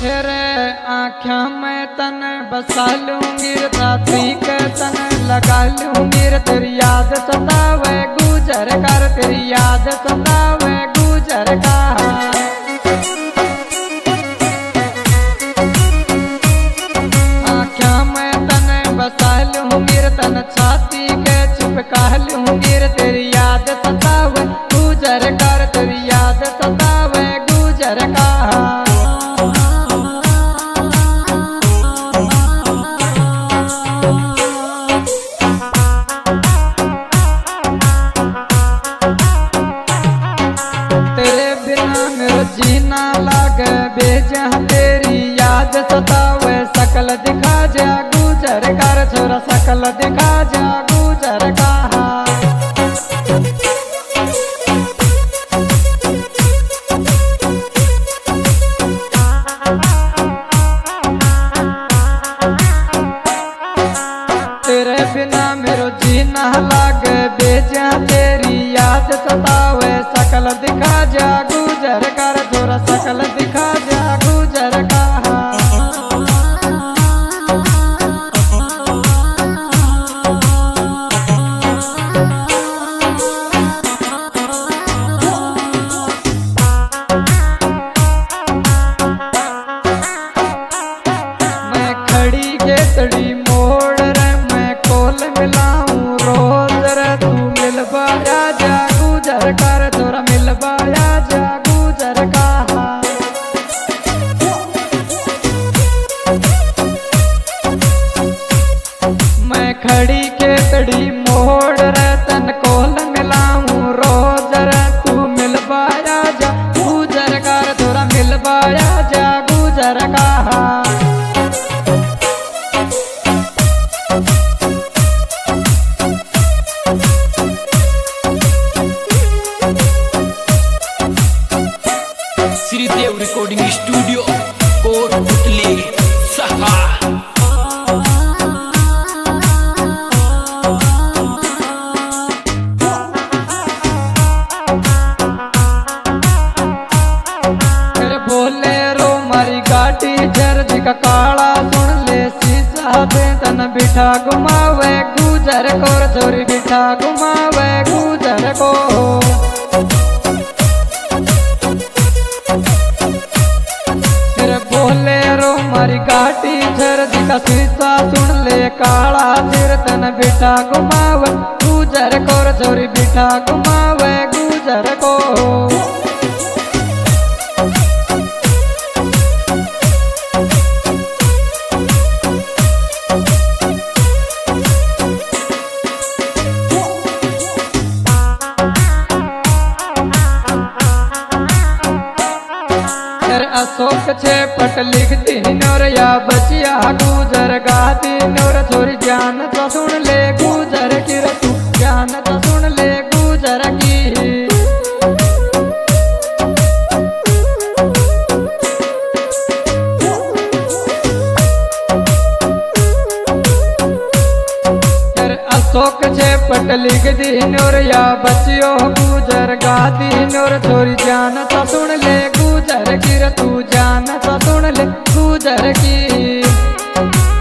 तेरे आँखों में तन बसा लूंगी, रात्रि के तन लगा लूंगी। तेरी याद सतावे गुजर कर, तेरी याद सतावे गुजर का। आँखों में तन बसा लूंगी, तन छाती के चिपका लूंगी। तेरी याद सतावे गुजर कर, तेरी याद सतावे गुजर का। जीना लागे बेजा, तेरी याद सतावे सकल दिखा जा गुजर कर। छोरा सकल दिखा जा गुजर का। तेरे बिना मेरो जीना लागे बेजा, तेरी याद सतावे सकल दिखा जा गुजर कर। छोरा सकल दिखा जा गुजर का। मैं खड़ी गेतड़ी मोड़ रे, मैं कोल मिलाऊं रोज रे। तू मिलवाया जा गुजर कर, छोरा मिलवाया जा गुजर का। मैं खड़ी केतड़ी मोड़ रे, तन कोल मिलाऊं रोज रे। तू मिलवाया जा गुजर कर, छोरा मिलवाया जा गुजर का। श्रीदेव रिकॉर्डिंग स्टूडियो कोटपुतली सहा। बोले रो मारी गाड़ी जर्जी का काला, सुन ले शीशा पे तन बिठा घुमावे गुजर को। छोरी बिठा घुमावे गुजर को। बोले रो मारी गाड़ी जर्जी का शीशा, सुन ले काला सिर तन बिठा घुमावे गुजर को। छोरी बिठा घुमावे गुजर को। अशोक छे पट लिख दी नोर या बचिया गुजर गाती नोर। छोरी जान तो सुन ले गुजर की, तू जान तो सुन ले गुजर की। अशोक छे पट लिख दी नोर या बचियो गुजर गाती नोर। छोरी जान तो सुन ले गुजर की, तू जान तो सुन ले गुजर की।